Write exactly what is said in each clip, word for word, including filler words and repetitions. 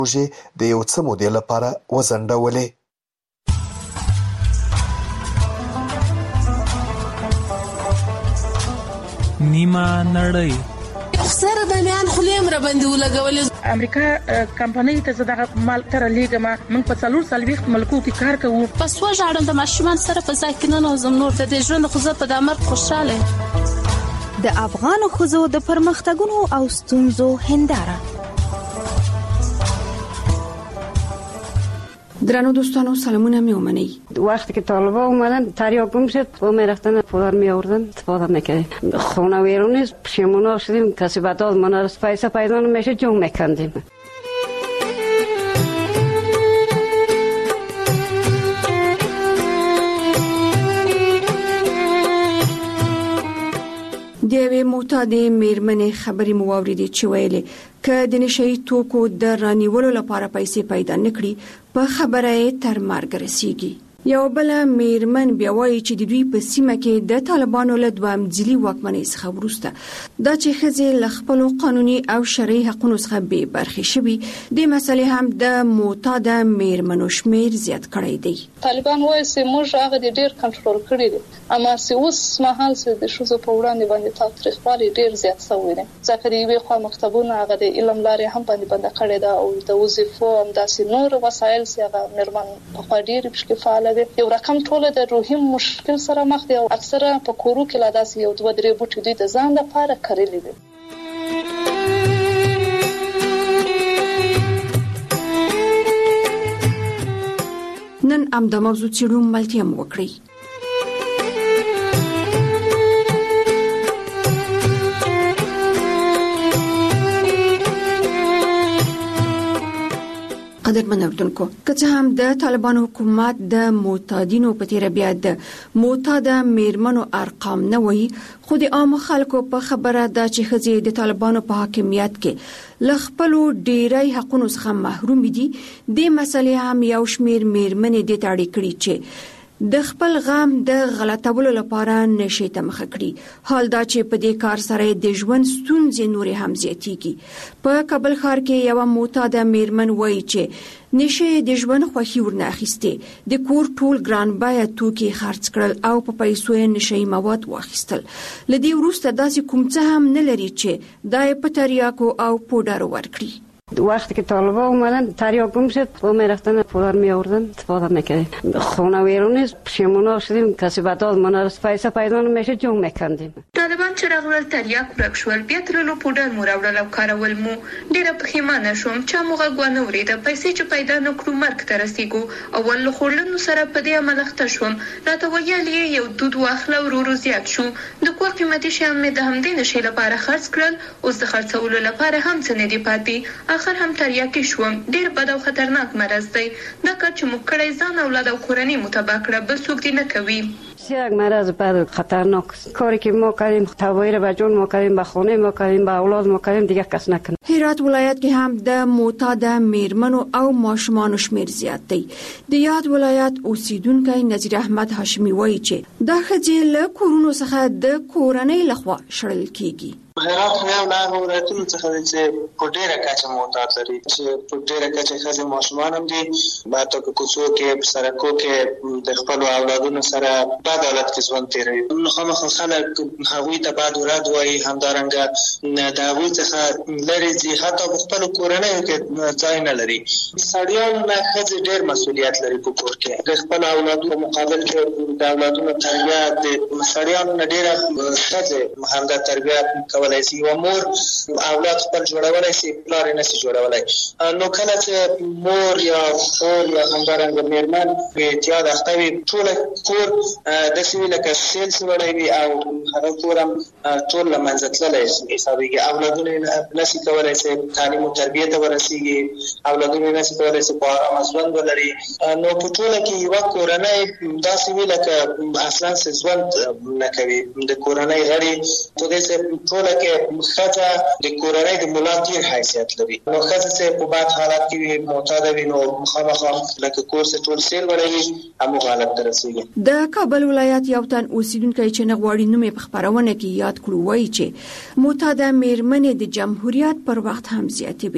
پروژې د یو څه مودې لپاره وځنډولې. نیمه نړۍ سره د میان خلیم را باندې ولګولې. امریکا کمپنۍ ته زداغه مال تر لیګه ما من په څلور سالويخت ملکو کې کار کوو. پس وژاړم د ماشومان سره په ساکنانو زم نور د ژوند خو زه په دامر خوشاله. د افغان خزو د پرمختګونو او ستونزو هنداره. درنو دوستانو سلامونه می اومنی. وقتی که طالبا اومدن تریاک گم شد و می رفتن پدر می آوردن استفاده میکردیم. خونه ویرونی پشیمون شدیم کسی بداد ما نرس پیسه پیدا نمیشه جنگ میکندیم. دیوی معتادې میرمنې خبرې مو واوریدې چې ویلې که د نشهیي توکو د رانیولو لپاره پیسې پیدا نکړي په خبره یې تر مرګ رسیږي. یو بل میرمن بیا وایي چې د دوی په سیمه کې د طالبانو له دوام ځلي واکمنۍ څخه وروسته دا چې ښځې له خپلو قانوني او شرعي حقونو څخه بې برخې شوي دې مسلې هم د معتاده میرمنو شمیر زیات کړی دی. طالبان وایي چې موږ هغه د ډېر کنټرول کړی دی، اما چې اوس مهال چې د ښځو په وړاندې باندې تاوتریخوالی ډېر زیات شوی دی. ځکه د یوې خوا مکتبونه هغه د علم لارې هم باندې بنده کړې ده او د وظیفو همداسې نور وسایل چې هغه میرمن پخوا ډېرې پکې فعاله دي. یو رقم ټوله د روحي مشکل سره مخ دي او اکثره په کورو کې لا داسې یو دوه درې بوټي دوی د ځان لپاره کرلي دي. نن امدا موضوع څیړو ملتیا مو وکړي. قدرمن اردوونکو که څه هم د طالبانو حکومت د معتادینو په تیر بیا د معتاده میرمنو ارقام نه وایي، خو د عام خلکو په خبره ده چې ښځې د طالبانو په حاکمیت کې له خپلو ډیری حقونو څخه محروم دي. دې مسلې هم یو شمیر میرمنې دې ته اړ کړي چې د خپل غم د غلطولو لپاره نشي ته مخه کړي. حال دا چې په دې کار سره د ژوند ستونزې نورې هم زیاتېږي. په کابل ښار کې یو معتاده میرمن وایي چې نشه د ژوند خوښي ورنه اخیسته، د کور ټول ګران بیه توکي خرڅ کړل او په پیسو یې نشي مواد واخیستل. لدی وروسته داسې کوم څه هم نه لري چې دای په تریاکو او پودر ورکړي. وقتی که طالبا اومدن تریاک گم شد و می رفتن پدر می آوردن استفاده میکردیم. خونه ویرونی پشیمون شدیم کسی بداد ما نرس پیسه پیدا نمیشه جنگ میکندیم. طالبان چې راغلل تریاک ورک شول، بیا ترلو پودر مو راوړل او کارول مو. ډیره پښیمانه شوم چې موږ غوښنه ورېده پیسې چې پیدا نکړو مرګ ته رسیږو. اول له خورلنو سره په دې عمل اخته شوم. راته ویل یې یو دود واخله ورو زیات شو. د کور قیمتي شیان مې د همدې نشي لپاره خرڅ کړل، اوس د خرڅولو لپاره هم څه نه دی پاتې. آخر هم تریاکي شوم. ډیر بد او خطرناک مرض دی. دا کار چې موږ کړی ځان اولاد او کورنۍ مو تباه کړه، بل څوک دې نه کوي. یک مرض بد خطرناک کاری که ما کردیم تباهی به جون ما کردیم، به خانه ما کردیم، به اولاد ما کردیم، دیگه کس نکنه. هرات ولایت کې هم د معتاده میرمنو او ماشومانو شمیر زیات دی. د یاد ولایت اوسیدونکو نذیر احمد هاشمی وایي چې دا ښځې له کورونو څخه د کورنۍ لخوا شړل کیږي. هرات یو له ولایتونو څخه دی چې په ډېره کچه معتاد لري، چې په ډېره کچه ښځې ماشومان هم دي، حتی که کوڅو کې په سړکو کې د خپلو اولادونو سره بد حالت کې ژوند تېروي. خامخا خلک هغوی ته بد ورد وایي، همدارنګه د هغوی څخه لرې ځي، حتی په خپلو کورنیو کې ځای نه لري. سړیان نه ښځې ډېر مسؤلیت لري په کور کې. د خپلو اولادونو مقابل کې د اولادونو تربیه د سړیانو نه ډېره ښځې همدا تربیه کولای شي. یوه مور اولاد خپل جوړولی شي، پلار یې نشي جوړولی. نو کله چې مور یا خور یا همدارنګه میرمن په اعتیاد اخته وي، ټوله کور داسې وي لکه سیل چې وړی وي او هغه کور هم ټول له منځه تللی حسابېږي. اولادونه یې نشي کولی چې تعلیم او تربیې ته ورسېږي، اولادونه یې نشي کولی چې په ارامه ژوند ولري. نو په ټوله کې یوه کورنۍ داسې وي لکه اصلا چې ژوند نه کوي. د کورنۍ غړي په دې چې ټوله کې ښځه د کورنۍ د ملا تیر حیثیت لري. نو ښځه چې په بد حالت کې وي، معتاده وي، نو مخامخ لکه کور چې ټول سیل وړوي همغه حالت ته رسېږي. د کابل ولایت یو تن اوسیدونکی چې نه غواړي نوم یې په خپرونه کې یاد کړو وایي چې معتاده میرمنې د جمهوریت پر وخت هم زیاتې وي،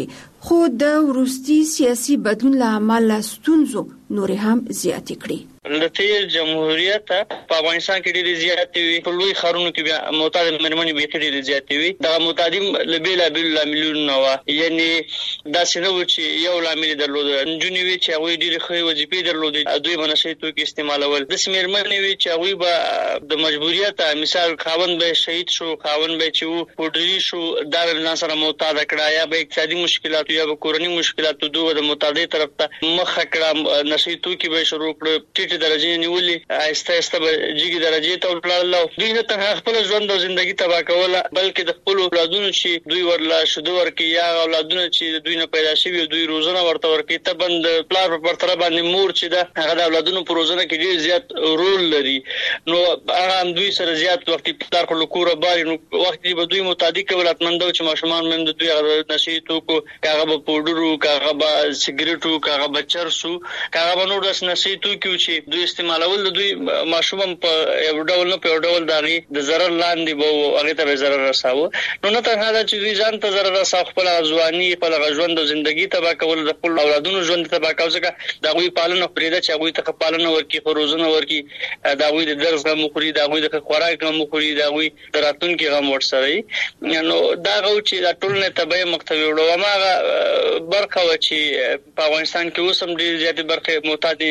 خو د وروستي سیاسي بدلون له امله ستونزو نورې هم زیاتې کړې. د تیر جمهوریت په افغانستان کې ډېرې زیاتې وي، په لوی ښارونو کې بیا معتاد مېرمنې بیخي ډېرې زیاتې وي. دغه معتادین له بېلابېلو لاملونو وه، یعنې داسې نه و چې یو لامل یې درلوده. نجونې وې چې هغوی ډېرې ښې وظیفې درلودې، دوی به نشه یي توکي استعمالول. داسې مېرمنې وې چې هغوی به د مجبوریت مثال خاوند به شهید شو، خاوند به چې و پوډري شو، دا به ځان سره معتاده کړه، یا به اقتصادي مشکلاتو یا به کورني مشکلاتو دوی د معتادۍ طرف ته مخه کړه، نشه یي توکي به یې شروع کړه، درجه نیولې، آهسته آهسته به جګې درجې ته ولاړل. دوی نه تنها خپل ژوند او ژوندګي تباه کوله، بلکې د خپل اولادونو چې دوی ورله شیدو ورکوي یا اولادونه چې دوی نه پیدا شوي دوی روزنه ورته ورکوي، طبعا د پلار په پرتله باندې مور چې ده هغه د اولادونو په روزنه کې ډېر زیات رول لري. نو هغه هم دوی سره زیات وخت پلار خو له کوره باري، نو وخت کې به دوی متعدي کول اتمنده چې ماشومان هم د دوی هغه نشه یي توکو، که هغه به پوډر وو، که هغه به سګرېټ وو، که هغه به چرس وو، که هغه به نور داسې نشه یي توکي وو چې دوی استعمالول، د دوی ماشوم په یو ډول نه په یو ډول د هغې د ضرر لاندې به و، هغې ته به ضرر رساوه. نو نه تنها دا چې دوی ځان ته ضرر رساوه، خپل هغه ځواني، خپل هغه ژوند او زندګي تباه کول، د خپل اولادونو ژوند تباه کوه، ځکه د هغوی پالنه پرېږده چې هغوی ته ښه پالنه ورکړي، ښه روزنه ورکړي، د هغوی د درس غم وخوري، د هغوی د ښه خوراک غم وخوري، د هغوی د راتلونکي غم ورسره وي. نو دا هغه و چې دا ټولنې ته به یې مقتوي وړو. هماغه برخه وه چې په افغانستان کې اوس هم ډېرې زیاتې برخې معتادې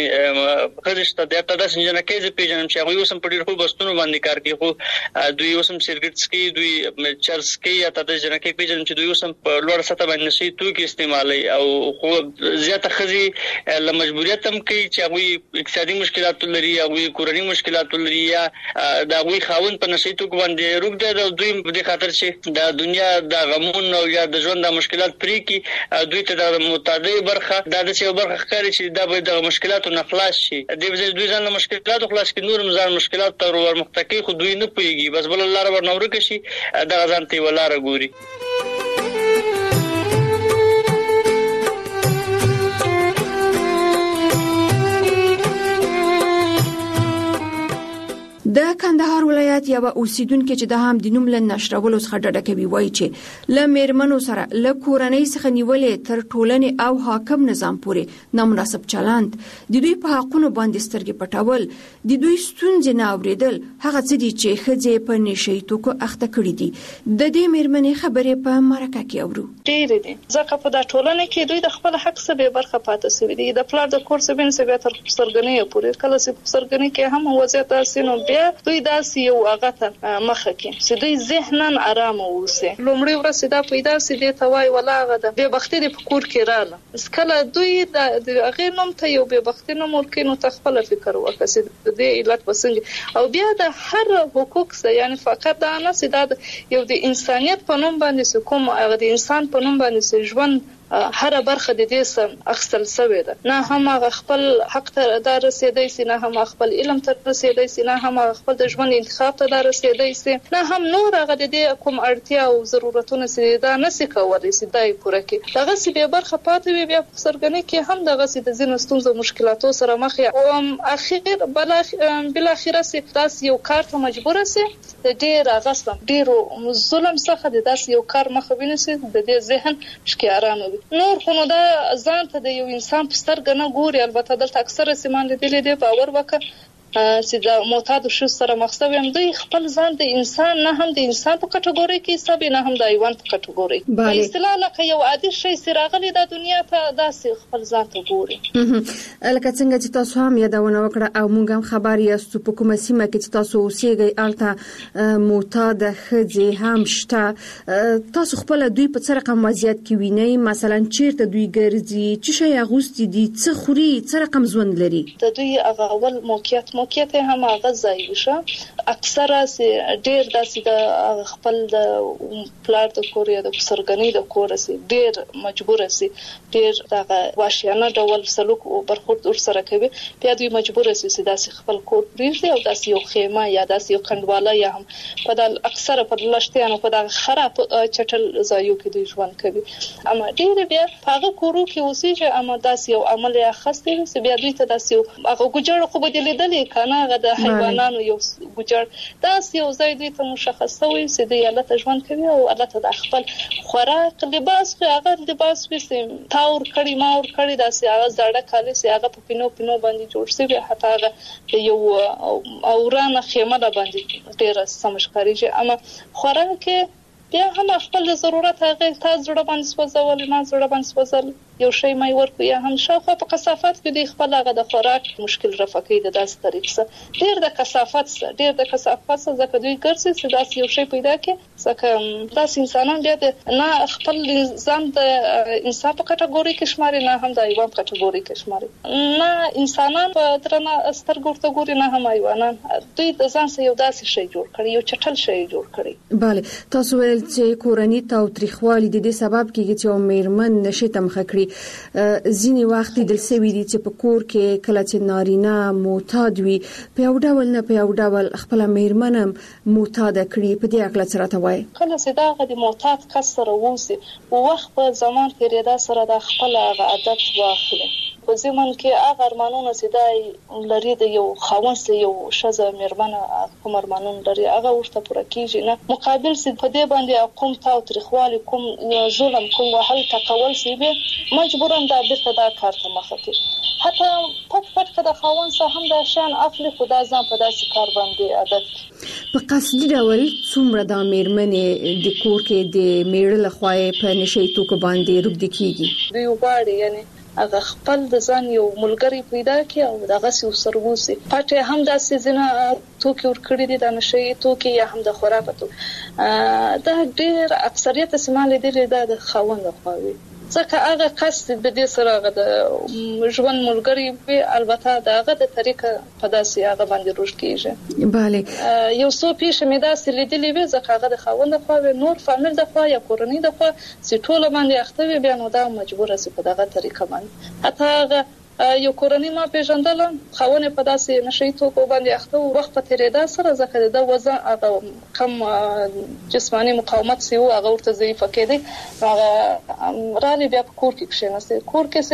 ښځې شته. د حتی داسې جنکۍ زه پیژنم چې هغوی اوس هم په ډېر ښو بستونو باندې کار کوي، خو دوی اوس هم سګرېټ څکوي، دوی چرس کوي، یا تا داسې جنکۍ پیژنم چې دوی اوس هم په لوړه سطحه باندې نشه یي توکي استعمالوي. او خو زیاته ښځې له مجبوریت هم کوي چې هغوی اقتصادي مشکلاتو لري، هغوی کورني مشکلاتو لري، یا د هغوی خاوند په نشه یي توکو باندې روږ دی، او دوی په دې خاطر چې د دنیا د غمونو او یا د ژوند د مشکلات پرې کړي، دوی ته د معتادۍ برخه دا داسې یو برخه ښکاري چې دا باید دغه مشکلاتو نه خلاص شي. دې وجې دوی ځان له مشکلاتو خلاص کړي، نور هم ځان مشکلاتو ته ورمخته کوي، خو دوی نه پوهېږي، بس بله لاره ورنه ورکه شي، دغه ځان ته یوه لاره ګوري. د کندهار ولایت یو اوسیدونکو چې د هم د نوم له نشرولو څخه ډډه کوي، وایي چې له میرمنو سره له کورنۍ څخه نیولې تر ټولنې او حاکم نظام پورې نامناسب چلند، د دوی په حقونو باندې سترګې پټول، د دوی ستونزې نه اورېدل، هغه څه دي چې ښځې په نشه یي توکو اخته کړي دي. د دې میرمنې خبرې په مرکه کې اورو. ډېرې دي، ځکه په دا ټولنه کې دوی د خپل حق څخه بې برخه پاتې شوي دي. د پلار د کور څخه بیا تر سرګنۍ پورې، کله چې سرګنۍ کې هم وضعیت داسې نو بیا دوی داسې یو هغه ته مخه کې چې دوی ذهناً آرامه اوسي. لومړی ورځ دا پیدا سي دې ته وایي ولا هغه د بې بختي د په کور کې راله، کله دوی د هغې نوم ته یو بې بختي نوم ورکوي، نو ته خپله فکر وکړه چې د دې علت به څنګه. او بیا د هر حقوق سه، یعنې فقط دا نه چې دا یو د انسانیت په نوم باندې چې کوم هغه د انسان په نوم باندې چې ژوند هر برخه د دې سم اخستل شوی ده، نه هم هغه خپل حق ته دا رسیدای سي، نه هم خپل علم ته رسیدای سي، نه هم خپل د ژوند انتخاب ته دا رسیدای سي، نه هم نور هغه د دې کوم اړتیا او ضرورتونه سي دا نسي کولای سي دای پوره کړي. دغه سي به برخه پاتې وي، بیا په سرګنۍ کې هم دغه سي د ځینو ستونزو مشکلاتو سره مخ وي، او اخر بل بل اخره سي تاسو یو کار ته مجبور سي، د ډیر غصب ډیرو ظلم څخه د داس یو کار مخ ویني، د دې ذهن شکیارانه وي. نور خو نو دا ځان ته د یو انسان په سترګه نه ګوري. البته دلته اکثره سیمان لیدلې دي، باور وکړه چې د معتاد شو سره مخ هم دوی خپل ځان د انسان نه هم د انسان په کټګوري کې حساب نه هم د حیوان په کټګوري په اصطلاح لکه یو عادي شی سراغلی د دنیا ته داسې خپل ځان ته ګوري. لکه څنګه چې تاسو هم یادونه وکړه او موږ هم خبر یاستو په کومه سیمه کې چې تاسو اوسېږئ الته معتاد ښځې هم شته، تاسو خپل دوی په څه رقم وضعیت کې وینئ؟ مثلا چیرته دوی ګرځي، څه شی اغوستي دي، څه خوري، څه رقم ژوند لري؟ د دوی هغه اول موقعیت موقعیت هم هغه ځای وشه، اکثره سي ډیر داسې د خپل د پلار د کور یا د سرګنۍ د کور سي ډیر مجبور سي، ډیر دغه واشیانه ډول سلوک او برخورد ور سره کوي، بیا دوی مجبور سي چې داسې خپل کور پریږدي او داسې یو خیمه یا داسې یو کندواله یا هم په د اکثره په لشتيانو په د خراب چټل ځایو کې دوی ژوند کوي. اما ډیر بیا هغه کورو کې اوسېږي، اما داسې یو عمل یا خاص دی چې بیا دوی ته داسې هغه ګجړ خو بدلیدلې کنه هغه د حیواناتو یو ګجر دا یو ځای دی ته مشخص وي چې د یالته ژوند کوي او الله ته د خپل خوراک لباس هغه لباس وسیم تاور کړي ماور کړي دا سي هغه زړه کالي سي هغه په پینو پینو باندې جوړ شوی حتی هغه یو اورانه خیمه باندې ډیره سمشکاري چې اما خوراک بیا هم خپل ضرورت هغه تاسو جوړ باندې سوځول نه جوړ باندې سوځول یو شی مې ورکو یا هم شاوخوا په کثافات کې د خپل هغه د خوراک مشکل رفع کوي د داس طریقې ډیر د کثافات سره ډیر د کثافات سره ځکه دوی ګرځي چې داس یو شی پیدا کړي ځکه داس انسانان بیا د نه خپل ځان د انسان په کټګوري کې شماري نه هم د حیوان په کټګوري کې شماري نه انسانان په درنه سترګو ته ګوري نه هم حیوانان دوی د ځان سره یو داسې شی جوړ کړي یو چټل شی جوړ کړي bale تاسو ول چې کورنۍ تاوتریخوالي د دې سبب کېږي چې میرمن نشي تمخه کړي ځینی وخت د سوي دي چې په کور کې کله چې نارینه معتاد وي په یو ډول نه په یو ډول خپل میرمن معتاد کړي په دې اړه څه راته وایي کله چې دا غدي معتاد کس سره ووسی او وخت په زمان کې ریدا سره د خپل عادت واخلي په زمون کې هغه ارمانونه چې دای لري د یو خاوند سره یو شزه میرمن کوم ارمانونه لري هغه ورته پوره کیږي نه مقابل سي په دې باندې کوم تاوتریخوالي کوم ظلم کوم وهل تکول سي به مجبورم دا بیرته دا کار ته مخه کوي حتی پټ پټ کده خاوند سره هم دا شان اخلي خدا ځان په داسې کار باندې عادت په قصدي ډول څومره د میرمنې د کور کې د میړه لخوا په نشي توکو باندې روږدي کیږي دوی وغواړي یعنی هغه خپل د ځان یو ملګری پیدا کړي او دغه سي وسروسي پټه هم د سيزنه توکي ور کړی دي د نشي توکي یا هم د خوراکتو دا ډېر اکثریت استعمال دي د خاوند خووي ځکه هغه قصد به دې سره د ژوند ملګری به البته دغه د طریقه په داسې هغه باندې روش کیږي bale یو څو پیښه مې داسې لیدلې وي ځکه هغه د خاوند خو نور فامیل د خو یا کورنۍ د خو چې ټول باندې اخته بیا نو دا مجبور سي په دغه طریقه باندې حتی هغه یو کورنۍ ما پیژندل خاونه په داسې نشي توکو باندې اخته وخت په تیریدا سره ځکه د وزن هغه کم جسمانی مقاومت سی او هغه ورته ضعیف کېدی هغه رالي بیا په کور کې کښیناسته کور کې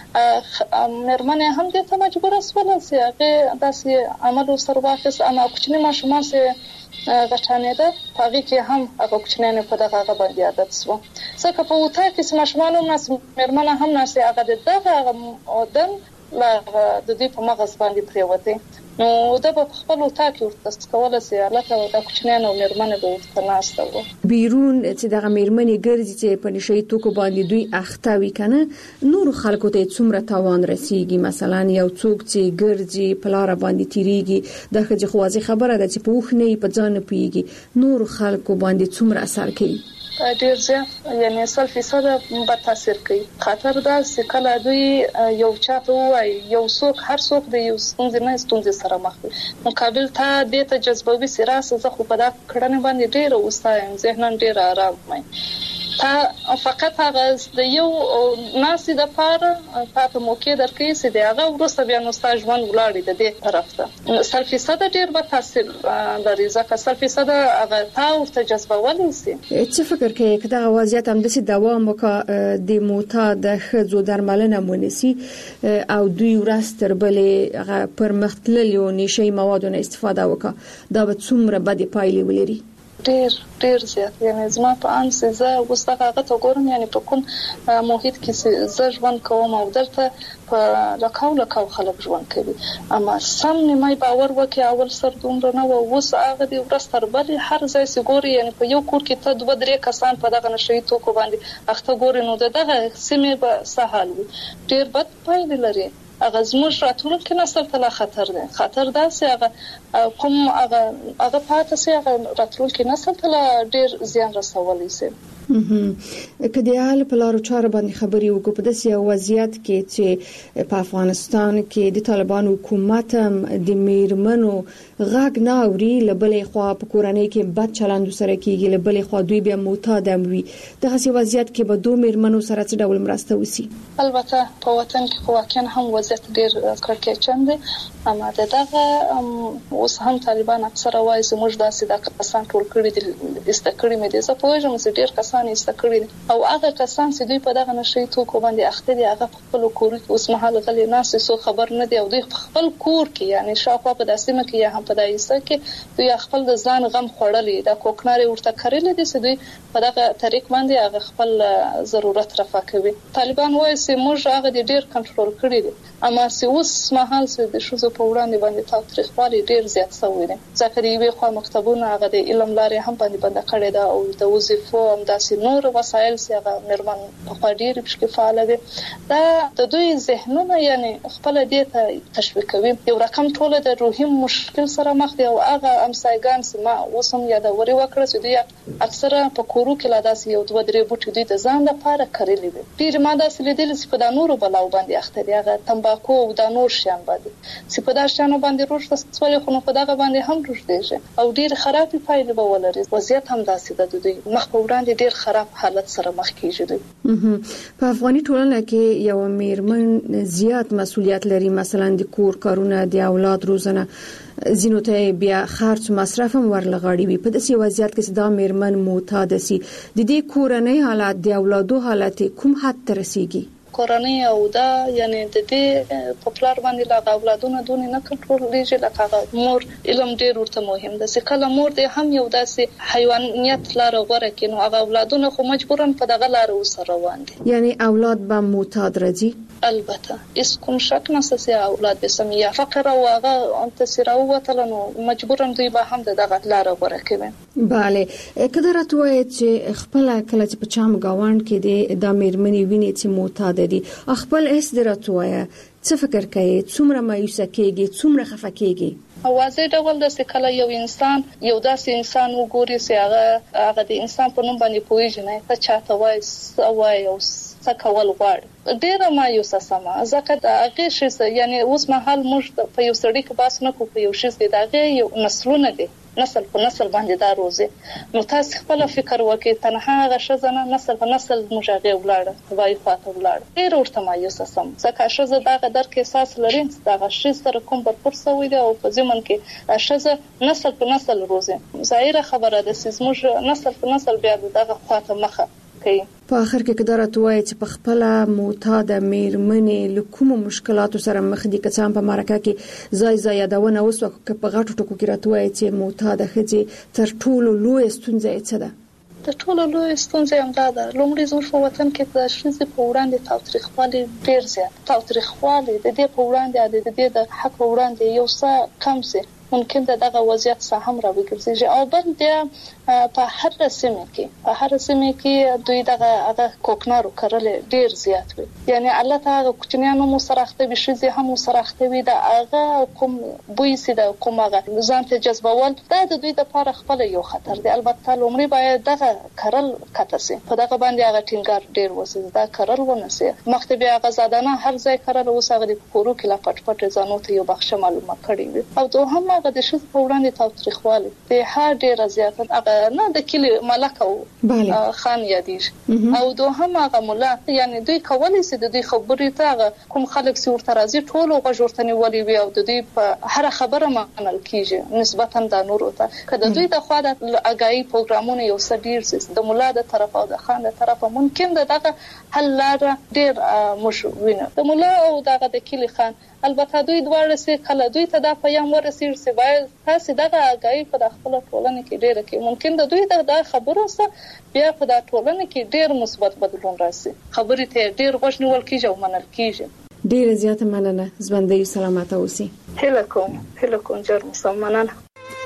سه مرمنه هم د ته مجبور اسوله سي هغه داسې عمل سره واخص اما کوچنی ماشومان سه غټانه ده پاږي کې هم هغه کوچنیانه په دغه هغه باندې عادت سو څنګه په وتا کې سمشمانو ناس مرمنه هم ناس هغه دغه ودن لا د دې په مغز باندې پریوته نو دا په خپل وتا کې ورته کوله سي البته دا کوچنیانه مرمنه به ورته ناشته وو بیرون چې دغه مرمنه ګرځي چې په نشي توکو باندې دوی اخته وي کنه نور خلکو ته څومره تاوان رسیږي مثلا یو څوک چې ګرځي په لار باندې تیریږي دغه چې خوازي خبره ده چې په وخت نه په ځان پیږي نور خلکو باندې څومره اثر کوي ډیر زیات یعنی سل فیصد به تاثیر کوي خاطر دا چې کله دوی یو چاته وای یو څوک هر څوک د یو ستونزې نه ستونزې سره مخ وي مقابل ته د ته جذبوي سراسه زه خو په دا کړنه باندې ډیر اوسایم ذهنن ډیر آرام مې تا فقط هغه د یو ناسي د پاره په موقع درکې سي دی هغه ورسته بیا نو ستاسو ژوند ولاړی د دې طرف ته سل فیصد ډیر به تاثیر لري ځکه سل فیصد هغه تا ورته جذبولای سي څه فکر کوي کدا وضعیت هم د سي دوام وکړه د موتا د خزو درملنه مونسي او دوی ورستر بلې پر مختللو نشي موادونو استفاده وکړه دا به څومره بد پایلې ولري ډیر ډیر زیات یعنی زما په ان سه زه وسته هغه ته ګورم یعنی په کوم محیط کې زه ژوند کوم او دلته په لکاو لکاو خلک ژوند کوي اما سم نیمه باور وکي اول سر دومره نه و وس هغه دی ورستر بلې هر ځای سي ګوري یعنی په یو کور کې ته دوه درې کسان په دغه نشي توکو باندې اخته ګوري نو دغه سیمه به سهال وي ډیر بد پایلې لري اغه زموږ راتلونکي نسل ته خطر دی خطر دا سي هغه کوم هغه هغه پاتې سي هغه راتلونکي نسل ته ډیر زیان رسولي سي کدی حال په لارو چارو باندې خبري وکړو په داسې وضعیت کې چې په افغانستان کې د طالبان حکومت هم د میرمنو غږ نه اوري لبلې خوا په کورنۍ کې بد چلند سره کیږي لبلې خوا دوی بیا معتاد وي دغه سي وضعیت کې به دوه میرمنو سره څه ډول مرسته وسی البته په وطن کې واقعا هم وضعیت ډیر کړکېچن دی اما دغه اوس هم طالبان اکثره وایي چې موږ داسې د کسان ټول کړی دي استکړی مې دي زه په وژم چې ډیر کسان کسان یې کړی او هغه کسان چې دوی په دغه نشي توکو باندې اخته دي هغه په خپل کور کې اوس مهال غلي ناس سو خبر نه دی او دوی خپل کور کې یعنی شاوخوا په داسمه کې یا هم په دایسه کې دوی خپل د ځان غم خوړلې دا کوکناري ورته کړلې دي چې دوی په دغه طریق باندې هغه خپل ضرورت رفع کوي. طالبان وایي چې موږ هغه ډیر کنټرول کړی دي اما چې اوس مهال چې د شوزو په وړاندې باندې تاریخوالي ډیر زیات شوی دی ځکه دی وی خو مکتبونه هغه د علم لارې هم باندې بند کړی دا او د وظیفو هم داسې نور وسایل چې هغه مرمن په ډیر بشکې فعال دي دا د دوی ذهنونه یعنی خپل دې ته تشویق کوي. یو رقم ټول د روحي مشکل سره مخ دي او هغه امسایګان چې ما اوسم یادوري وکړه چې دوی اکثره په کورو کې لا داسې یو دوه درې بوټي دوی د ځان لپاره کړلي دي. ډیر ما داسې لیدل چې په دانورو بلاو باندې اخته دي هغه تمباکو او د نور شیان باندې چې په داسې شانو باندې روښته سوالي خو په دغه باندې هم روښته او ډیر خرابې پایلې به ولري. وضعیت هم داسې د دوی مخ په وړاندې ډیر خراب حالت سره مخ کیږي. په افغاني ټولنه کې یو میرمن زیات مسؤلیت لري مثلا د کور کارونه د اولاد روزنه زینو ته بیا خرج مصرف هم ورلغړی وي. په داسې وضعیت کې دا میرمن معتاد سي د دې کورنۍ حالت د اولادو حالت کوم حد ته رسیږي؟ کورنۍ او دا یعنی د دې په پلار باندې لا اولادونه دونې نه کنټرولېږي لکه مور علم ډیر ورته مهم ده چې کله مور دې هم یو داسې حیوانیت لار غوړه کینو هغه اولادونه خو مجبورن په دغه لار وسره روان دي یعنی اولاد به معتاد راځي. البته اس کوم شک نشته چې اولاد به سمیا فقره او هغه انتصار او وتلنو مجبورن دوی به هم دغه لار غوړه کوي. bale کله راتوي چې خپل کله چې په چام گاوند کې د میرمنې ویني چې معتاد دي خپل اس دراتوي څه فکر کوي څومره مایوسه کېږي څومره خفه کېږي؟ واضح ډول د سکله یو انسان یو داسې انسان وګوري چې هغه هغه د انسان په نوم باندې پوهیږي نه ته چاته وای سوای او سکول غواړي ډیره مایوسه سما ځکه د هغه شي یعنی اوس مهال موږ په یو سړی کې باس نه کوو په یو شي د هغه یو نسلونه دي نسل په نسل باندې دا روزي نو تاسو خپل فکر وکړئ تنها هغه شزنه نسل په نسل مجاغه ولاړه وای فاته ولاړه ډیر ورته مایوسه سم ځکه شزه دغه درک احساس لري دغه شي سره کوم برپور سوی دی او په ځمن کې شزه نسل په نسل روزي ظاهره خبره ده چې موږ نسل په نسل بیا دغه فاته مخه کوي. په اخر کې قدرت وایي چې په خپل معتاد میرمنې له کوم مشکلاتو سره مخ دي که څنګه په مرکه کې ځای ځای یادونه وسو چې په غټو ټکو کې راتوي چې معتاد ښځې تر ټولو لوی ستونزه څه ده؟ د ټولو لوی ستونزه هم دا ده لومړی زموږ په وطن کې د ښځې په وړاندې تاوتریخوالي ډیر زیات تاوتریخوالي د دې په وړاندې د دې د حق وړاندې یو څه کم سي ممکن دغه وضعیت سه هم راوګرځي او بل د په هر سیمه کې په هر سیمه کې دوی دغه هغه کوکنارو کړل ډیر زیات وي یعنی الله تعالی کوچنیانو مو سره به شي هم سره وي دا هغه کوم بوی سي دا کوم هغه ځان ته جذبول دا د دوی د لپاره خپل یو خطر دی. البته لومړی باید دغه کړل کته سي په دغه باندې هغه ټینګار ډیر وسي دا کړل ونسي مختبي هغه زادانه هر ځای کړل وسغه د کورو کې لا پټ پټ ځانو ته یو بخښه معلومه کړی وي او دوه هم هغه د شي په وړاندې تاوتریخوالي د ها ډیر زیات هغه نه د کلی ملک او خان یادیږي او دوه هم هغه مولا یعنی دوی کولای شي د دوی خبرې ته کوم خلک سی ورته راځي ټول غوښتنې ولي وي او د دوی په هر خبره منل کیږي نسبتا د نورو ته کله دوی د خوا د اگایي پروګرامونه یو سډیر سي د مولا د طرف او د خان د طرف ممکن دغه حل لار ډیر مشوینه د مولا او دغه د کلی خان البته دوی دواړه سي کله دوی ته دا پیغام ورسیر سي باید تاسو دغه اگایي په خپل ټولنه کې ډیره کې ممکن د دوی د خبرو سره بیا په دا ټولنه کې ډیر مثبت بدلون راسي خبرې ته ډیر غوښ نیول کیږي او منل کیږي. ډیر زیاته مننه ژوندۍ سلامت اوسئ. هله کوم هله کوم جر مسلمانانه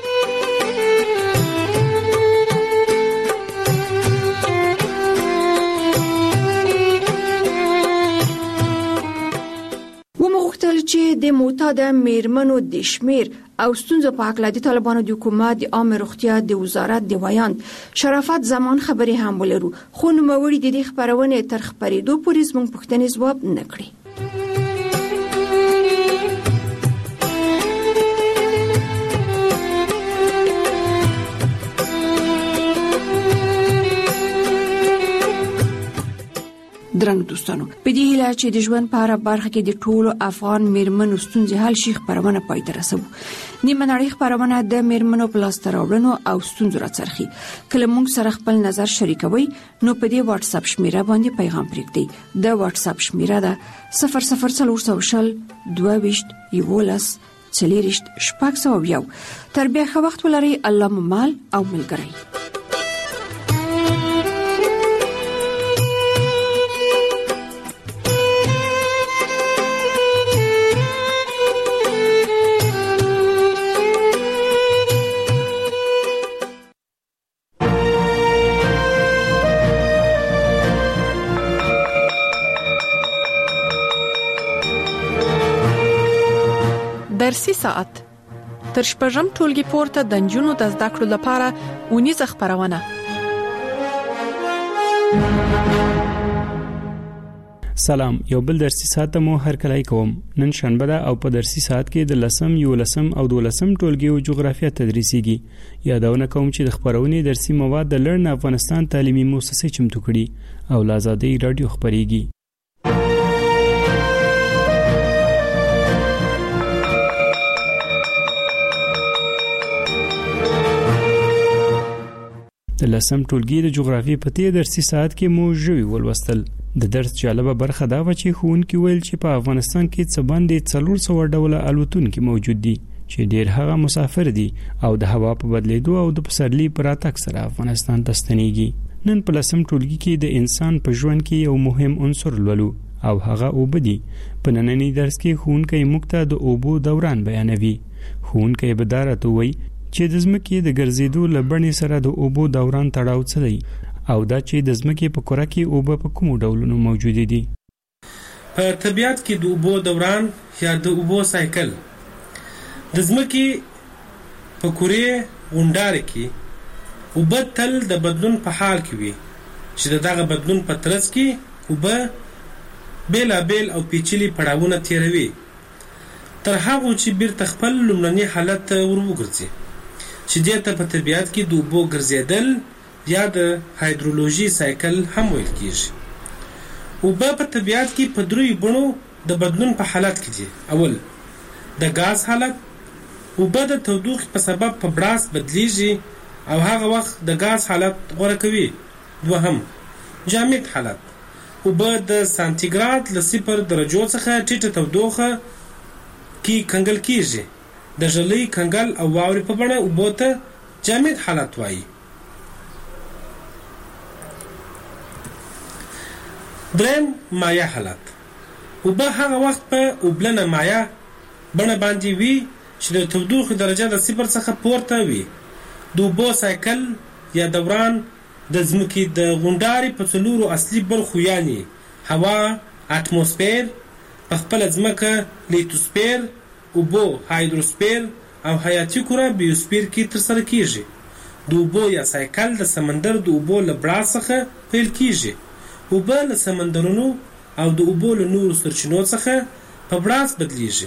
چې د معتاد میرمنو د شمیر او ستونزو په اړه د طالبانو د حکومت د عامه روغتیا د وزارت د ویاند شرافت زمان خبري هم ولرو خو نوموړي د دې خبرونه تر خبرېدو پورې زموږ پوښتنې ځواب نه کړي. درنګ دوستانو په دې هیله چې د ژوند په اړه برخه کې د ټولو افغان میرمنو ستونزې حل شي خبرونه پای ته رسوو. نیمه نړۍ خبرونه د میرمنو په لاس راوړنو او ستونزو راڅرخي. کله موږ سره خپل نظر شریکوي نو په دې واتس اپ شمیره باندې پیغام پرېږدئ. د واتس اپ شمیره ده صفر صفر څلور سوه شل دوه ویشت یولس څلېرویشت شپږ سوه یو. تر بیا ښه وخت ولرئ. الله مو مال او ملګری. درسي ساعت تر شپږم ټولګي پورته د نجونو د زده کړو لپاره اونیزه خبرونه. سلام، یو بل درسي ساعت مو هر کله کوم. نن شنبه ده او په درسي ساعت کې د لسم، یولسم او دولسم ټولګي او جغرافیه تدریسيږي. یادونه کوم چې د خبرونې درسي مواد د لرن افغانستان تعلیمي مؤسسه چمتو کړي او د آزادۍ رادیو خبريږي. د لسم ټولګي د جغرافیې په تیر درسي ساعت کې مو ژوي ولوستل. د درس جالبه برخه دا و چې ښوونکي ویل چې په افغانستان کې څه باندې څلور سوه ډوله الوتونکي موجود دي چې ډیر هغه مسافر دي او د هوا په بدلیدو او د پسرلي پر راتګ سره افغانستان ته ستنېږي. نن په لسم ټولګي کې د انسان په ژوند کې یو مهم عنصر لولو او هغه اوبه دي. په نننی درس کې ښوونکی موږ ته د اوبو دوران بیانوي. ښوونکی به دا راته وایي چې د ځمکې د ګرځېدو له بڼې سره د اوبو دوران تړاو څه دی او دا چې د ځمکې په کره کې اوبه په کومو ډولونو موجود دي. په طبیعت کې د اوبو دوران یا د اوبو سایکل د ځمکې په کره غونډاره کې اوبه تل د بدلون په حال کې وي چې دغه بدلون په ترڅ کې اوبه بیلابیل او پیچلي پړاوونه تیروي تر هغه چې بیرته خپل لومړني حالت وروګرځي چې دې په طبیعت کې د اوبو ګرځېدل یا د هایدرولوژي سایکل هم ویل کېږي. اوبه په طبیعت کې په دریو بڼو د بدلون په حالت کې دي. اول د غاز حالت، اوبه د تودوخې په سبب په براس بدلیږي او هغه وخت د غاز حالت غوره کوي. دوهم جامد حالت، اوبه د سانتیګراد له صفر درجو څخه ټیټه تودوخه کې کنګل کېږي. د ژلۍ، کنګل او واورې په بڼه اوبو ته جامد حالت وایي. دریم مایع حالت، اوبه هغه وخت په اوبلنه مایع بڼه باندې وي چې د تودوخې درجه د صفر څخه پورته وي. د اوبو سایکل یا دوران د ځمکې د غونډارې په څلورو اصلي برخو یعنی هوا، اتموسفیر، په خپله ځمکه لیتوسفیر، اوبو هایدروسفیر او حیاتي کره بیوسفیر کې ترسره کیږي. د اوبو یا سایکل د سمندر د اوبو له براس څخه پیل کیږي. اوبه له سمندرونو او د اوبو له نورو سرچینو څخه په براس بدلیږي.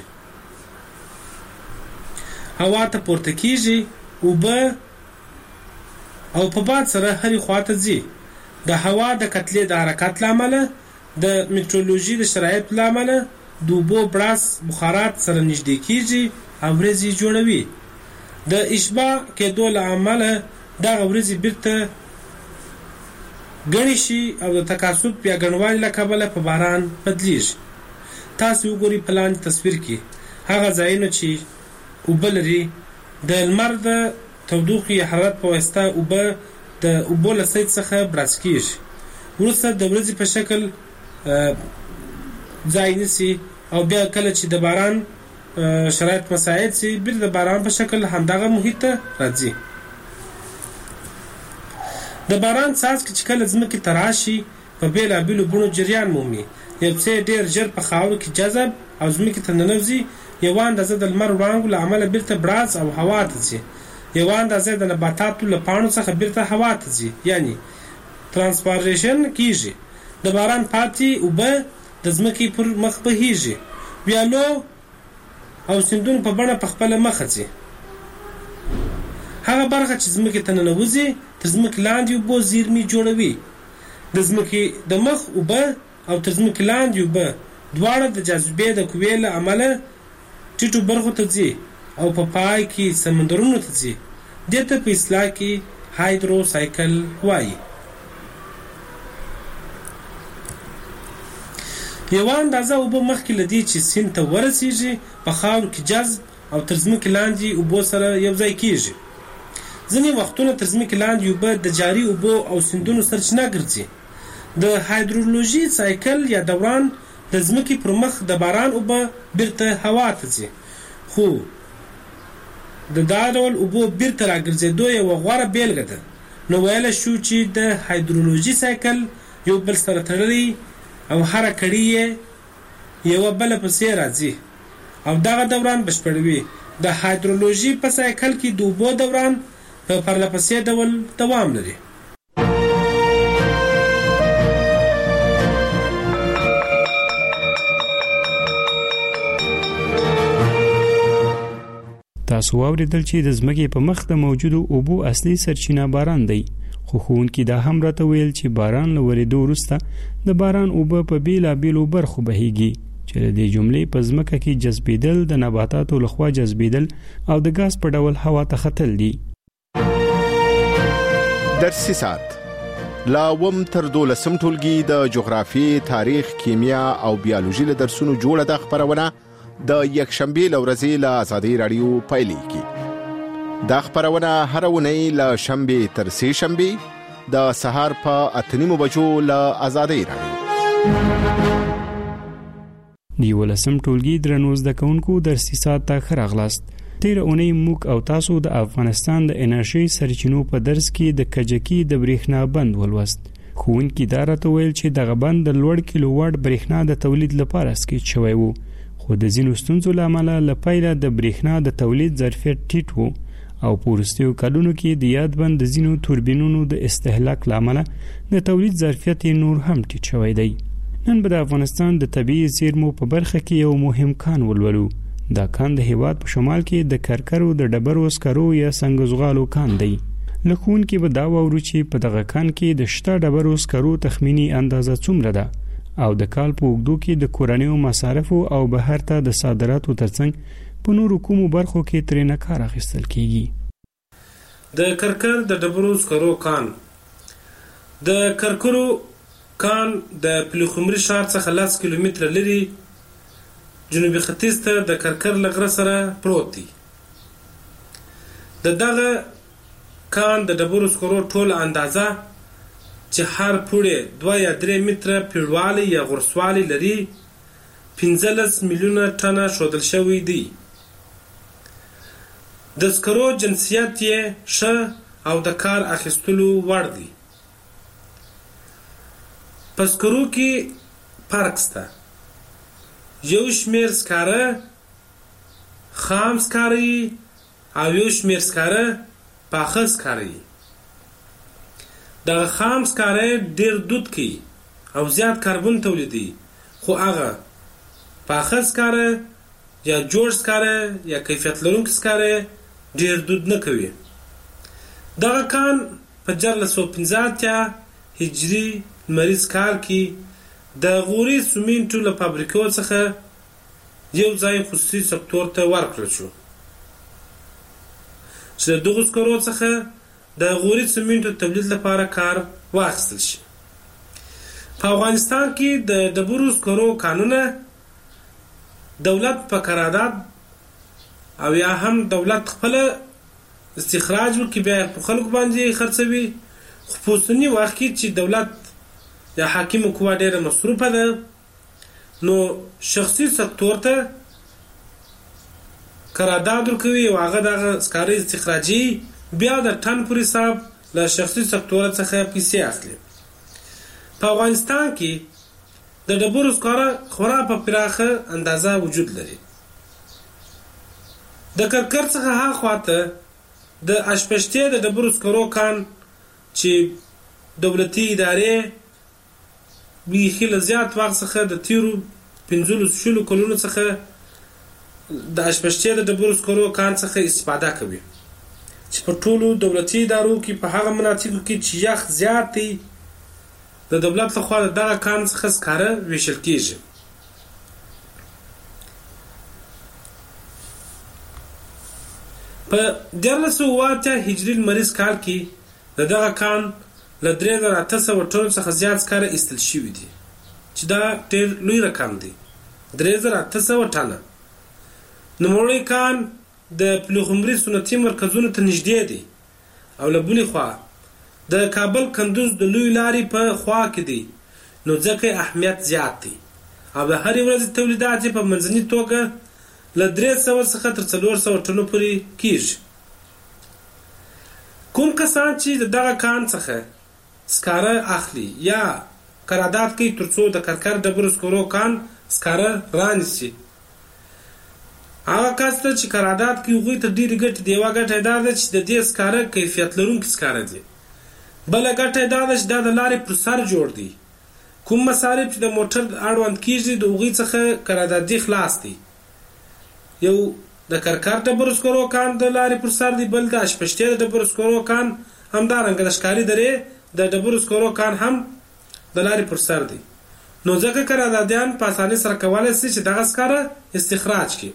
هوا ته پورته کیږي، اوبه او په باد سره هرې خواته ځي. د هوا د کتلې د حرکت له امله، د میټرولوژي د شرایطو له امله د اوبو براس بخارات سره نږدې کیږي او ورېځې جوړوي. د اشباع کېدو له امله دغه ورېځې بیرته ګڼې شي او د تکاثف یا ګڼوالي له کبله په باران بدلیږي. تاسو وګورئ په لاندې تصویر کې هغه ځایونه چې اوبه لري. د لمر د تودوخې یا حرارت په واسطه اوبه د اوبو له سید څخه براس کیږي. وروسته د ورځې په شکل ځای نیسي او بیا کله چې د باران شرایط مساعد سي بیا د باران په شکل همدغه محیط ته راځي. د باران څاڅکي چې کله ځمکې ته راشي په بېلابېلو بڼو جریان مومي. یو څه ډېر ژر په خاورو کې جذب او ځمکې ته ننوځي. یوه اندازه د لمر وړانګو له امله بیرته براز او هوا ته ځي. یوه اندازه د نباتاتو له پاڼو څخه بیرته هوا ته ځي، یعنی ترانسپاریشن کیږي. د باران پاتې اوبه د ځمکې پر مخ بهیږي، ویالو او سیندونو په بڼه په خپله مخه ځي. هغه برخه چې ځمکې ته ننوځي تر ځمکې لاندې اوبو زیرمې جوړوي. د ځمکې د مخ اوبه او تر ځمکې لاندې اوبه دواړه د جاذبې د قوې له امله ټیټو برخو ته ځي او په پا پای کې سمندرونو ته ځي. دې ته په اصطلاح کې هایدروسایکل وایي. یوه اندازه اوبه مخکې له دې چې سیند ته ورسیږي په خاورو کې جذب او تر ځمکې لاندې اوبو سره یو ځای کیږي. ځینې وختونه تر ځمکې لاندې اوبه د جاري اوبو او سیندونو سرچینه ګرځي. د هایدرولوژي سایکل یا دوران د ځمکې پر مخ د باران اوبه بیرته هوا ته ځي، خو د دا ډول اوبو بیرته راګرځېدو یوه غوره بیلګه ده. نو ویلی شو چې د هایدرولوژي سایکل یو بل سره تړلی او هره کړي یې یوه بله پسې راځي او دغه دوران بشپړوي. د هایدرولوژي په سایکل کې د اوبو دوران په پرله پسې ډول دوام لري. تاسو واوریدل چې د ځمکې په مخ د موجودو اوبو اصلي سرچینه باران دی، خو ښوونکي دا هم راته ویل چې باران له ورېدو وروسته د باران اوبه په بېلابېلو برخو بهیږي چې د دې جملې په ځمکه کې جذبېدل، د نباتاتو لخوا جذبېدل او د ګاز په ډول هوا ته ختل دي. درسي ساعت لا وم تر دولسم ټولګي د جغرافي، تاریخ، کیمیا او بیولوژي له درسونو جوړه د خبرونه د یکشنبې له ورځې له آزادۍ راډیو پیلېږي. دا خبرونه هره اونۍ له شنبې تر سې شنبې د سهار په اته نیمو بجو له آزادۍ راډیو. د یولسم ټولګي درنو زده کوونکو درسي ساعت ته ښه راغلاست. تېره اونۍ موږ او تاسو د افغانستان د انرژۍ سرچینو په درس کې د کجکي د برېښنا بند ولوست. ښوونکي دا راته ویل چې دغه بند د لوړ کیلو واټ برېښنا د تولید لپاره اسکیچ شوی و، خو د ځینو ستونزو له امله له پیله د برېښنا د تولید ظرفیت ټیټ و او په وروستیو کلونو کې د یاد بند د ځینو توربینونو د استهلاک له امله د تولید ظرفیت نور هم ټیټ شوی دی. نن به د افغانستان د طبیعي زیرمو په برخه کې یو مهم کان ولولو. دا کان د هیواد په شمال کې د کرکرو د ډبرو سکرو یا سنگزغالو کان دی. له ښوونکي به دا واورو چې په دغه کان کې د شته ډبرو سکرو تخمینی اندازه څومره ده او د کال په اوږدو کې د کورنیو مصارفو او بهر ته د صادراتو ترڅنګ په نورو کومو برخو کې ترېنه کار اخیستل کیږي. د کرکر د ډبرو سکرو کان د کرکرو کان د پلخمري ښار څخه لس کیلومتره لري جنوبي ختیځ ته د کرکر له غره سره پروت دی. د دغه کان د ډبرو سکرو ټوله اندازه چې هر پوړی دوه یا درې متره پیړوالی یا غرسوالی لري پنځلس میلیونه ټنه ښودل شوی دی. د سکرو جنسیت یې ښه او د کار اخیستلو وړ دی. په سکرو کې فرق شته. یو شمېر سکاره خام سکاره او یو شمېر سکاره پاخه سکاره. دغه خام سکاره ډېر دود کوي او زیات کاربن تولیدوي، خو هغه پاخه سکاره یا جوړ سکاره یا کیفیت لرونکي سکاره ډېر دود نه کوي. دغه کان په جرله سوه پنځه اتیا هجري لمریز کال کې د غوري سمنټو له فابریکو څخه یو ځای خصوصي سکتور ته ورکړل شو چې د دغو سکرو څخه د غوري سمنټو تولید لپاره کار واخیستل شي. په افغانستان کې د ډبرو سکرو کانونه دولت په قرارداد او یا هم دولت خپل استخراج وکړي بیا په خلکو باندې خرڅوي، خو په اوسني وخت کې چې دولت یا حاکمه قوه ډېره مصروفه ده نو شخصي سکتور ته قرارداد ورکوي او هغه دغه سکاره استخراجي بیا د ټن پر حساب له شخصي سکتور څخه پیسې اخلي. په افغانستان کې د ډبرو سکاره خورا په پراخه اندازه وجود لري. د کرکر څخه هاخوا ته د اشپشتې د ډبرو سکرو کان چې دولتي ادارې بیخي له زیات وخت څخه د تیرو پنځلسو شلو کلونو څخه د اشپشتې د ډبرو سکرو کان څخه استفاده کوي چې په ټولو دولتي ادارو کې په هغه مناطقو کې چې یخ زیات دی د د دولت لخوا دغه کان څخه سکاره ویشل کیږي. په دیارلس سوه اوه اتیا هجري لمریز کال کې د دغه کان له درې زره اته سوه ټنو څخه زیات سکاره ایستل شوي دي چې دا ډېر لوی رقم دی، درې زره اته سوه ټنه. نوموړی کان د پلخمري صنعتي مرکزونو ته نږدې دی او له بلې خوا د کابل کندوز د لوی لارې په خوا کې دی، نو ځکه اهمیت زیات دی او د هرې ورځې تولیدات په منځني توګه له درې سوه څخه تر څلور سوه ټنو پورې کیږي. کوم کسان چې د دغه کان څخه سکاره اخلي یا قرارداد کوي ترڅو د کرکر ډبرو سکرو کان سکاره رانیسي، هغه کس ته چې قرارداد کوي هغوی ته ډېرې ګټې دي. یوه ګټه یې دا ده چې د دې سکاره کیفیت لرونکي سکاره دي، بله ګټه یې دا ده چې دا د لارې پر سر جوړ دي. کوم مصارف چې د موټر اړوند کیږي د هغوی څخه قراردادي خلاص دي. یو د کرکر ډبرو سکرو کان د لارې پر سر دی، بل د اشپشتې د ډبرو سکرو کان، همدارنګه د ښکاري درې د ډبرو سکرو کان هم د لارې پر سر دی. نو ځکه قراردادیان په اسانۍ سره کولی شي چې دغه سکاره استخراج کړي.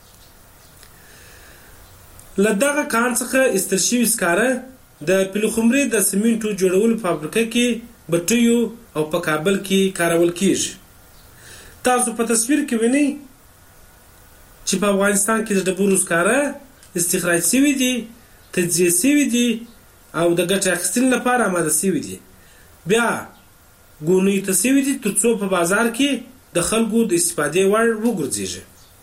له دغه کان څخه ایستل شوي سکاره د پلخمري د سمنټو جوړولو فابریکه کې بټیو او په کابل کې کارول کیږي. تاسو په تصویر کې وینئ چې په افغانستان کې د ډبرو سکاره استخراج شوي دي، تجزیه شوي دي او د ګټې اخیستنې لپاره آماده شوي دي، بیا ګونیو ته شوي دي ترڅو په بازار کې د خلکو د استفادې وړ وګرځېږي.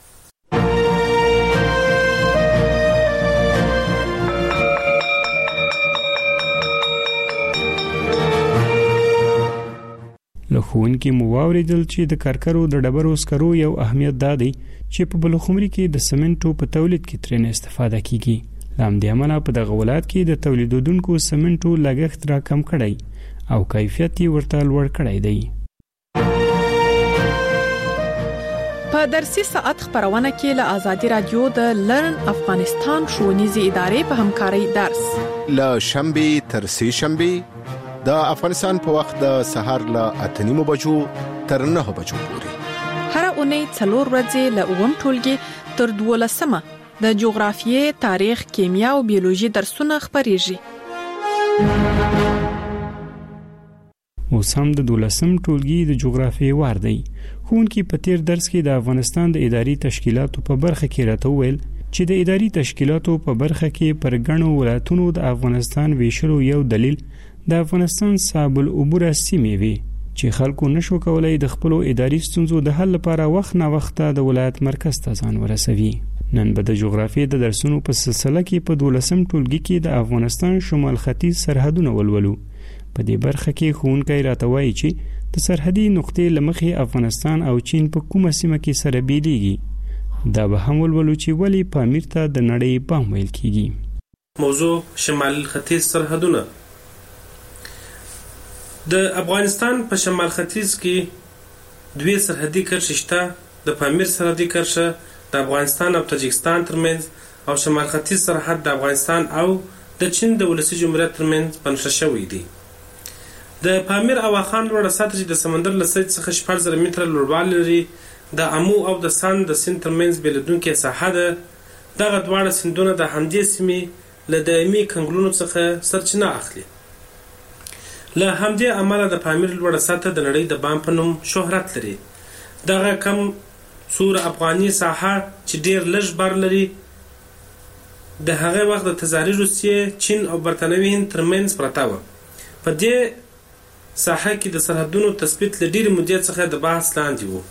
له ښوونکي مو واورېدل چې د کرکرو د ډبرو سکرو یو اهمیت دا دی چې په بلخمري کې د سمنټو په تولید کې ترېنه استفاده کیږي. له همدې امله په دغه ولایت کې د تولیدونکو سمنټو لګښت راکم کړی او کیفیت یې ورته لوړ کړی دی. په درسي ساعت خبرونه کې له آزادي رادیو د لرن افغانستان ښوونیزې ادارې په همکارۍ درس له شنبې تر سې شنبې د افغانستان په وخت د سهار له اته نیمو بجو تر نهه بجو پورې هر اونۍ څلور ورځې له اووم ټولګي تر دولسمه د جغرافیې، تاریخ، کیمیا او بیولوژي درسونه خبرېږي. اوس هم د دولسم ټولګي د جغرافیې وار دی. ښوونکي په تیر درس کې د افغانستان د اداري تشکیلاتو په برخه کې راته وویل چې د اداري تشکیلاتو په برخه کې پر ګڼو ولایتونو د افغانستان ویشلو یو دلیل د افغانستان صعب العبور سیمې وي چې خلکو نشو کولای د خپل اداري ستونزو د حل لپاره وخت نه وخت د ولایت مرکز ته ځان ورسوي. نن به د جغرافیې د درسونو په سلسله کې په دولسم ټولګي کې د افغانستان شمال ختیځ سرحدونه ولولو. په دې برخه کې ښوونکی راته وایي چې د سرحدي نقطې له مخې افغانستان او چین په کومه سیمه کې سره بیلیږي. دا به هم ولولو چې ولې پامیر ته د نړۍ بام ویل کیږي. موضوع شمال ختیځ سرحدونه. د افغانستان په شمال ختیځ کې دوی سرحدي کرښې شته، د پامیر سرحدي کرښه د افغانستان او تاجکستان ترمنځ او شمال ختیځ سرحد د افغانستان او د چین د ولسي جمهوریت ترمنځ بنښه شوی دی. د پامیر او واخان لوړه سطح چې د سمندر له سطحې څخه شپږ زره متره لوړوالی لري، د امو او د سند د سیند ترمنځ بېلېدونکې ساحه ده. دغه دواړه سیندونه د همدې سیمې له دایمي کنګلونو څخه سرچینه اخلي. له همدې امله د پامیر لوړه سطح د نړۍ د بام په نوم شهرت لري. دغه کم سور افغاني ساحه چې ډیر لږ بر لري د هغه وخت د تزاري روسیې، چین او برتانوي هند ترمنځ پرته وه. په دې ساحه کې د سرحدونو تثبیت له ډېرې مودې څخه د بحث لاندې و.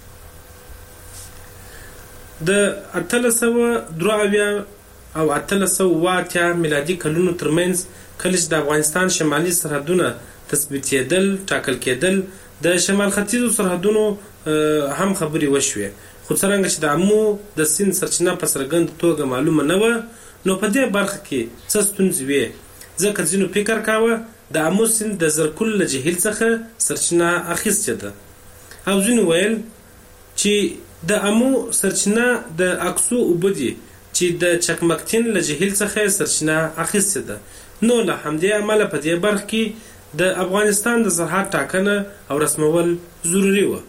د اتلس سوه درې اویا او اتلس سوه اوه اتیا میلادي کلونو ترمنځ کله چې د افغانستان شمالي سرحدونه تثبیتېدل ټاکل کېدل، د شمال ختیځو سرحدونو هم خبرې وشوې، خو څرنګه چې د امو د سیند سرچینه په څرګنده توګه معلومه نه وه، نو په دې برخه کې څه ستونزې وې. ځکه ځینو فکر کاوه د امو سیند د زرکل له جهیل څخه سرچینه اخیستې ده، او ځینو ویل چې د امو سرچینه د اکسو اوبه دي چې د چکمکتین له جهیل څخه سرچینه اخیستې ده. نو له همدې امله په دې برخه کې د افغانستان د سرحد ټاکنه او رسمول ضروري و.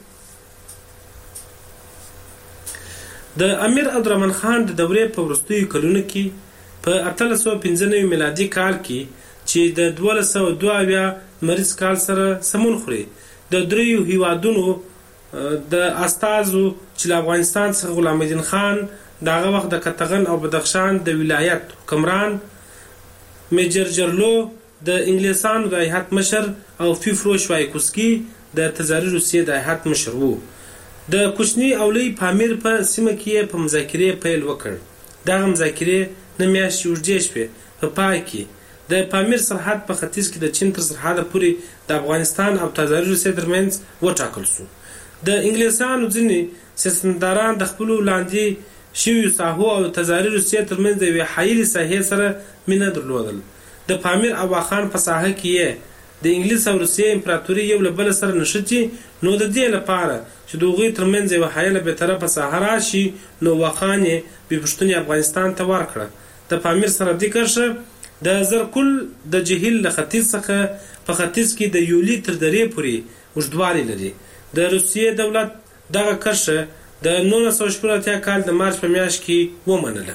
د امیر عبدالرحمن خان د دورې په وروستیو کلونو کې په اتلس سوه پنځه نوي میلادي کال کې چې د دولس سوه دوه اویا لمریز کال سره سمون خوري د دریو هیوادونو د استازو چې له افغانستان څخه غلام الدین خان د هغه وخت د کتغن او بدخشان د ولایت حکمران، میجر جرلو د انګلیسانو د هیات مشر او فیفرو شوایکوسکي د تزاري روسیې د هیات مشر وو. د کوچني او لوی پامیر په سیمه کې په مذاکرې پیل وکړ. دغه مذاکرې نه میاشتې اوږدې شوې. په پای کې د پامیر سرحد په ختیځ کې د چین تر سرحده پورې د افغانستان او تزاري روسیې ترمنځ وټاکل شو. د انګلیسانو ځینې سیاستمداران د خپلو لاندې شویو ساحو او تزاري روسیې ترمنځ د یوې حایلې ساحې سره مینه درلودل. د پامیر او واخان په ساحه کې یې د انګلیس او روسیې امپراتوري یو له بل سره نښتي، نو د دې لپاره چې د هغوی ترمنځ یوه حایله بېطرفه ساحه راشي، نو واخان یې بې پوښتنې افغانستان ته ورکړه. د پامیر سرحدي کرښه د زرکل د جهیل له ختیځ څخه په ختیځ کې د یولي تر درې پورې اوږدوالی لري. د روسیې دولت دغه کرښه د نولس سوه شپږ اتیا کال د مارچ په میاشت کې ومنله.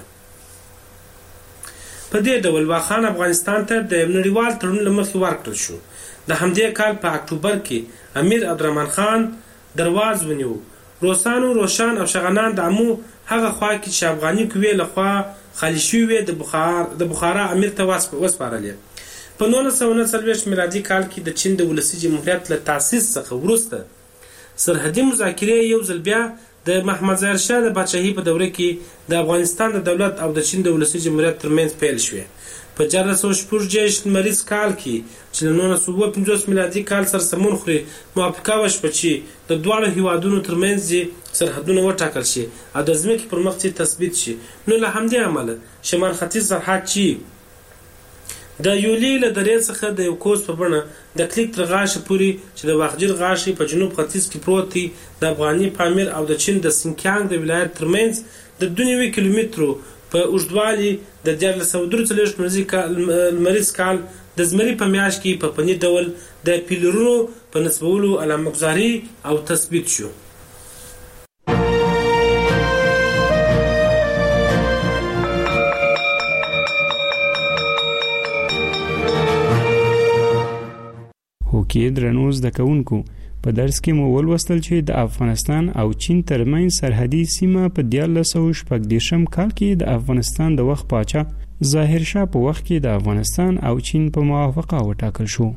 په دې ډول واخان افغانستان ته د نړیوال تړون له مخې ورکړل شو. د همدې کال په اکتوبر کې امیر عبدالرحمن خان درواز ونیو. روسانو، روشان او شغنان د امو هغه خوا کې چې افغاني قوې لخوا خالي شوې وې د بخار د بخارا امیر ته وسپارلې. په نولس سوه نهه څلوېښت میلادي کال کې د چین د ولسي جمهوریت له تاسیس څخه وروسته سرحدي مذاکرې یو ځل بیا د محمد ظاهر شاه د پاچاهۍ په دوره کې د افغانستان د دولت او د چین د ولسي جمهوریت ترمنځ پیل شوې. په چهارلس سوه شپږ دېرش لمریز کال کې چې له نولس سوه اووه پنځوس میلادي کال سره سمون خوري موافقه وشوه چې د دواړو هیوادونو ترمنځ یې سرحدونه وټاکل شي او د ځمکې پر مخ یې تثبیت شي. نو له همدې امله شمال ختیځ سرحد چې د یولي له درې څخه د یو کوس په بڼه د کلیک تر غاښه پورې چې د واخجیر غاښې په جنوب ختیځ کې پروت دی، د افغاني پامیر او د چین د سینکیانګ د ولایت ترمنځ د دوه نوي کیلومترو په اوږدوالي د دیارلس سوه درې څلوېښت لمریز کال د زمري په میاشت کې په فني ډول د پیلرونو په نصبولو علامه‌ګذاري او تثبیت شو. هوکې درنو زده کوونکو، په درس کې مو ولوستل چې د افغانستان او چین ترمنځ سرحدي سیمه په دیارلس سوه شپږ دېرشم کال کې د افغانستان د وخت پاچا ظاهر شاه په وخت کې د افغانستان او چین په موافقه وټاکل شو.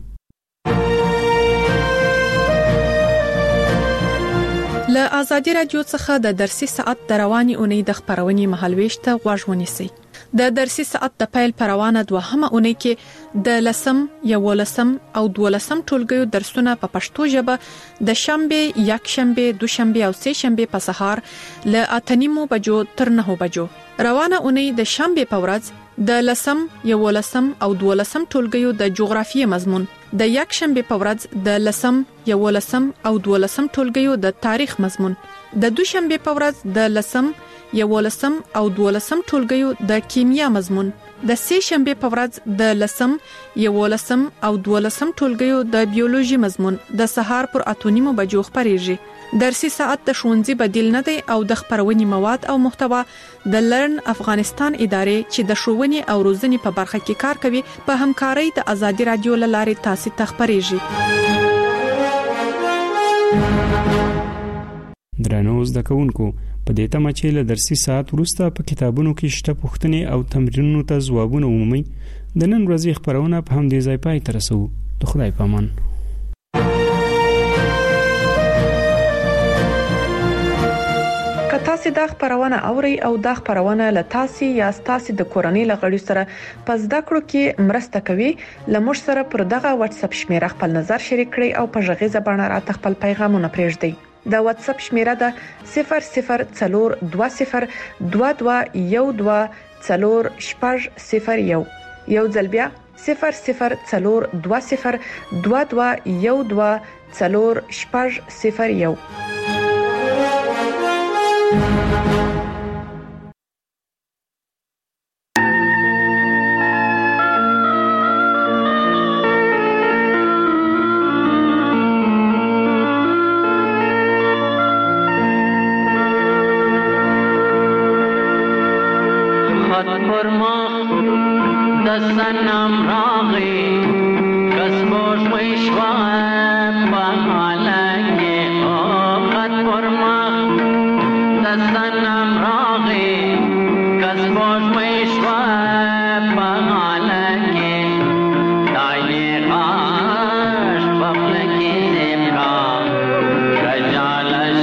له آزادي رادیو څخه د درسي ساعت د رواني اونۍ د خبرونې مهالويش ته غوږ ونیسئ. د درسي ساعت د پیل پروانه دوهمه اونۍ کې د لسم، یولسم او دولسم ټولګیو درسونه په پښتو ژبه د شنبه، یک شنبه، دوشنبه او سه شنبه په سهار له اته نیمو بجو تر نهو بجو. روانه اونۍ د شنبه په ورځ د لسم، یولسم او دولسم ټولګیو د جغرافیې مضمون، د یک شنبه په ورځ د لسم، یولسم او دولسم ټولګیو د تاریخ مضمون، د دوشنبه په ورځ د لسم، یولسم او دولسم ټولګیو د کیمیا مضمون، د سه شنبه په ورځ د لسم، یولسم او دولسم ټولګیو د بیولوژي مضمون د سهار پر اته نیمو بجو خبرېږي. درسي ساعت د ښوونځي بدیل نه دی او د خبرونې مواد او محتوا د لرن افغانستان ادارې چې د ښوونې او روزنې په برخه کې کار کوي په همکارۍ د آزادي رادیو له لارې تاسو ته خبرېږي. درنو زده کوونکو، په دې تمه چې له درسي ساعت وروسته په کتابونو کې شته پوښتنې او تمرینونو ته ځوابونه ومومئ، د نن ورځې خبرونه په همدې ځای پای ته رسوو. د خدای په امان. که تاسو دا خبرونه اورئ او دا خبرونه له تاسو یا تاسو د کورنۍ لغړي سره په زده کړو کې مرسته کوي، لمر سره پر دغه واتس اپ شمیره خپل نظر شریک کړئ او په ژغې زبانه راته خپل پیغامونه پرېږدئ. د واتس اپ شمیره ده صفر صفر څلور دوه صفر دوه دوه یو دوه څلور شپږ صفر یو. یو ځل بیا صفر صفر څلور دوه صفر دوه دوه یو دوه څلور شپږ صفر یو. قد پرمخ دستنم راغی کسبوش ویشوان بحالنگی آب قد پرمخ دستنم راغی کسبوش ویشوان بحالنگی دایلی غاش بفلکی زبرا کجالش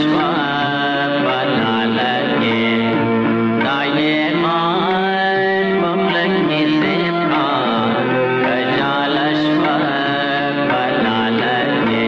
بحالنگی دایلی غاش بفلکی زبرا کجالش بحالنگی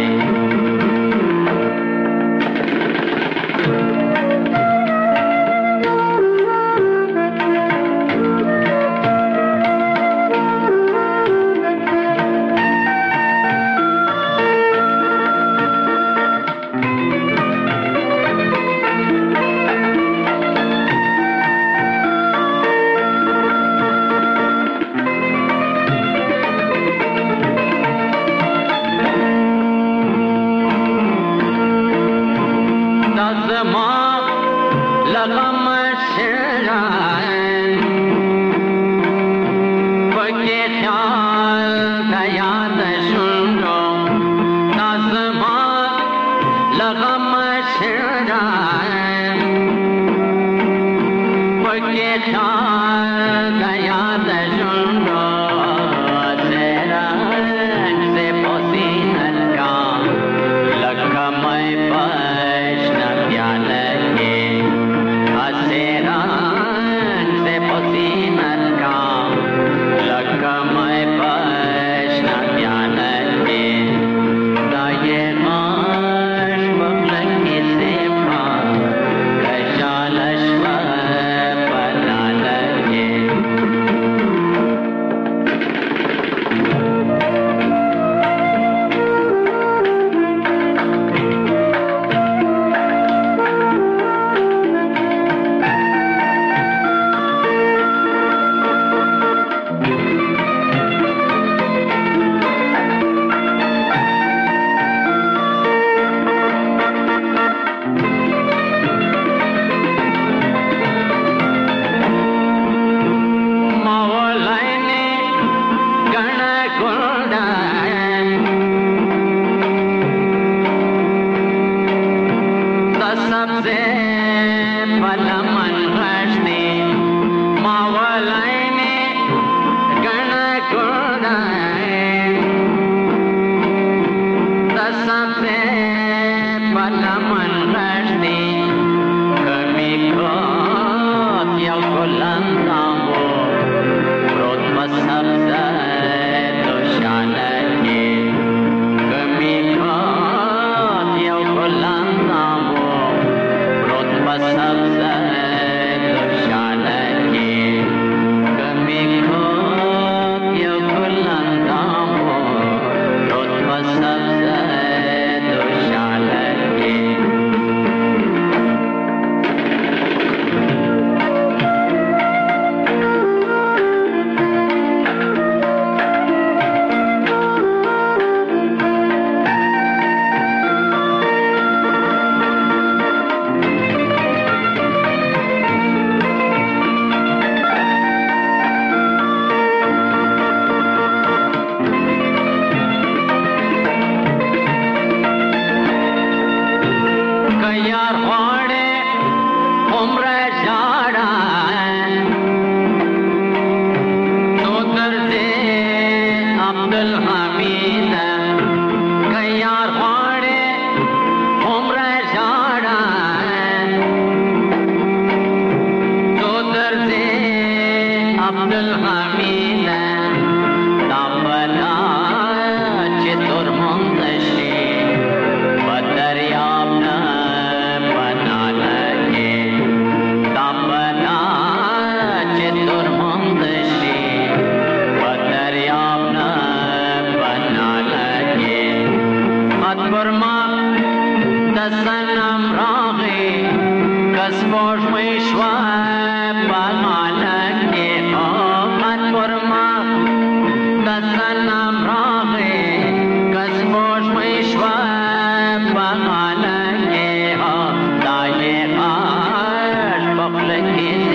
Like